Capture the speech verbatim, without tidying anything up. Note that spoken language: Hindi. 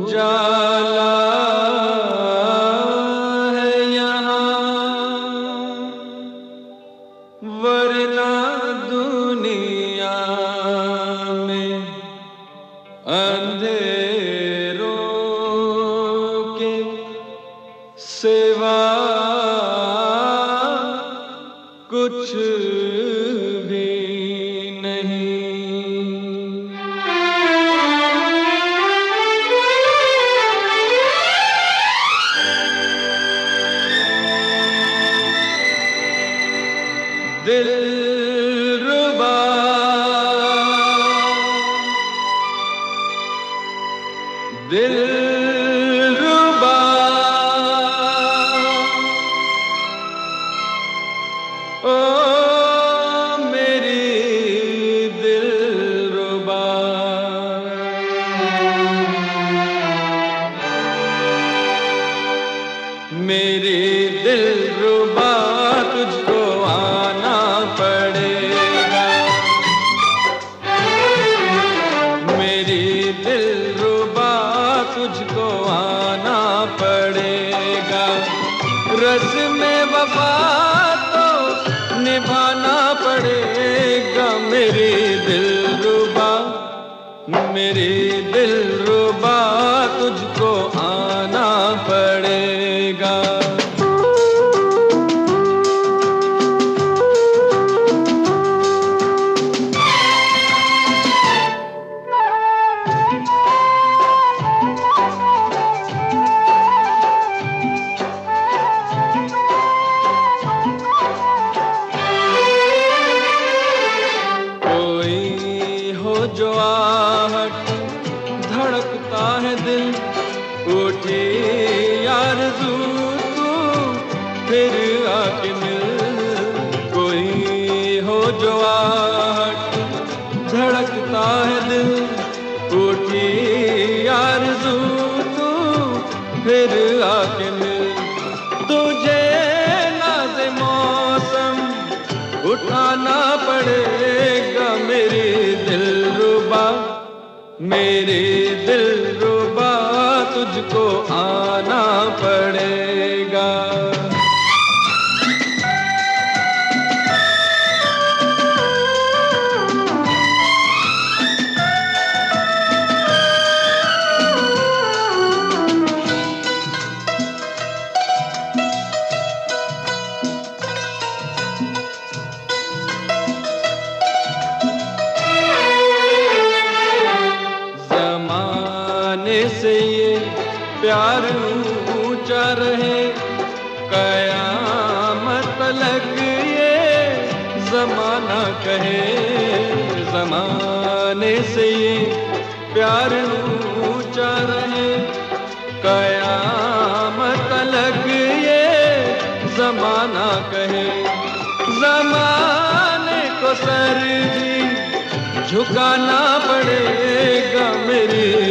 उजाला है यहाँ, वरना दुनिया में अंधेरों के सिवा कुछ भी नहीं। दिलरुबा दिलरुबा ओ मेरी दिलरुबा, मेरी दिलरुबा तुझको आना पड़ेगा, मेरी दिलरुबा तुझको आना पड़ेगा। रस्म वफा तो निभाना पड़ेगा, मेरी दिलरुबा, मेरी दिलरुबा तुझको आना पड़ेगा। जो आहट धड़कता है दिल, उठी आरज़ू तू फिर आके मिल। कोई हो जो आहट धड़कता है दिल, उठी आरज़ू तू फिर आके मिल। तुझे नाज़े मौसम उठाना पड़ेगा, मेरी दिलरुबा, मेरी दिलरुबा तुझको आना पड़ेगा। से ये प्यार ऊंचा रहे, कयामत तलक ये ज़माना कहे। ज़माने से ये प्यार ऊंचा रहे, कयामत तलक ये ज़माना कहे। ज़माने को सर भी झुकाना पड़ेगा, मेरी